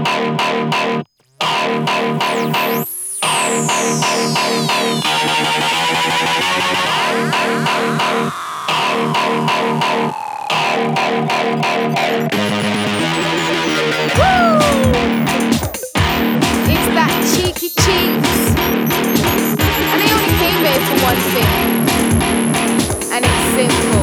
It's that cheeky cheeks, and I only came here for one thing, and it's simple.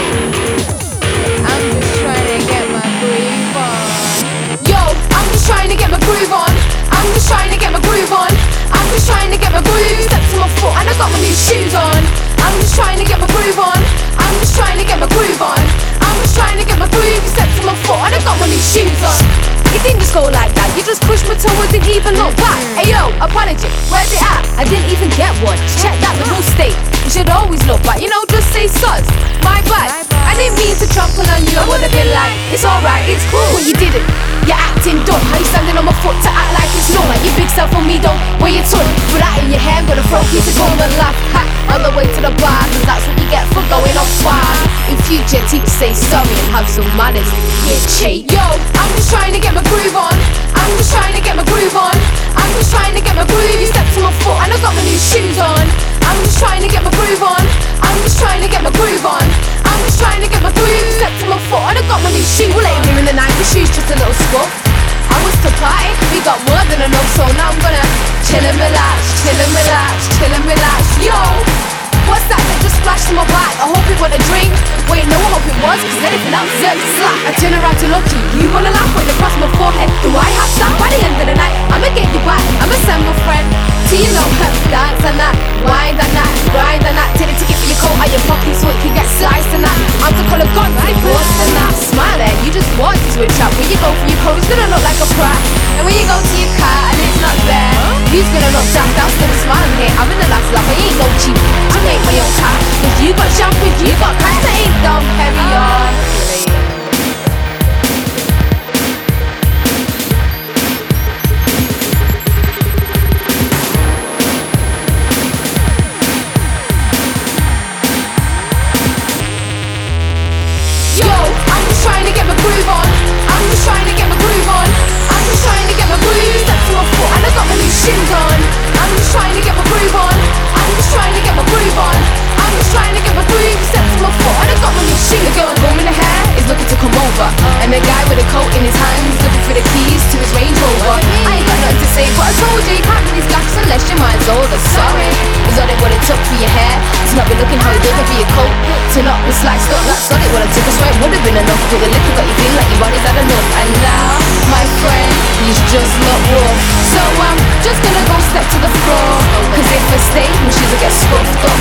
I'm just trying to get my groove on. Yo, I'm just trying to get my groove on. I'm just trying to get my groove on. I'm just trying to get my groove. Step to my foot and I got my new shoes on. I'm just trying to get my groove on. I'm just trying to get my groove on. I'm just trying to get my groove. Step to my foot and I got my new shoes on. It didn't just go like that. You just pushed my toe and didn't even look back. Ayo, apology, where's it at? I didn't even get one. Check that, the whole state. You should always look back. You know, just say sus. My bad. I didn't mean to trample on you. I would've been like, it's alright, it's cool. But you didn't. You're acting dumb. How you standing on my foot to act like it's normal? Like your big self on me, don't wear your tongue. With that in your hair, I'm gonna throw a piece of gold and laugh. Ha, all the way to the bar, cause that's what you get for going off far. In future, teach say sorry and have some manners. You cheat. Yo, I'm just trying to get my groove on. I'm just trying to get my groove on. I'm just trying to get my groove. You step to my foot and I got my new shoes on. I'm just trying to get my groove on. I'm just trying to get my groove on. I'm just trying to get my groove. Step to my foot and I got my new shoes. Well, later in the night, the shoes just a little scuff. I was to party, we got more than enough, so now I'm gonna chill and relax, chill and relax, chill and relax. Yo, what's that just splashed in my back? I hope it wasn't a drink. Wait, no, I hope it was, cause anything else deserves a slap. I turn around to look at you, wanna laugh when across my forehead. Do I have that? By the end of the night, I'ma get you back, I'ma send my friend to you know her. Dance and that, wind and that, grind and that. Take the ticket for your coat out your pocket so it can get sliced and that. I'm the colour gun, it worse than that. Smile at you just want to a trap. When you go for your coat, it's gonna look like a prat. And when you go to your car and it's not there, who's gonna look daft? I'm still smiling here, I'm in the last laugh. I ain't no cheap, I make my own car. If you got champagne, you got cash, that ain't dumb. Carry on. Yo, I'm just trying to get my groove on. I'm just trying to get my groove on. I'm just trying to get my groove. Step to my foot and I got my new shoes on. I'm just trying to get my groove on. I'm just trying to get my groove on. I'm just trying to get my groove. Step to my foot and I got my new shoes. The girl combing the hair is looking to come over, and the guy with a coat in his hand is looking for the keys to his Range Rover. I ain't got nothing to say, but I told you can't get these gas unless your mind's older. Sorry, is all it what it took for your hair to not be looking how you look for your coat, to not be sliced up. That's all it what it took. I swear it would've been enough, but the liquor got you feeling like your body's had enough. And now, my friend, he's just not rough. So I'm just gonna go step to the floor, cause if I stay, my shoes will get scuffed up.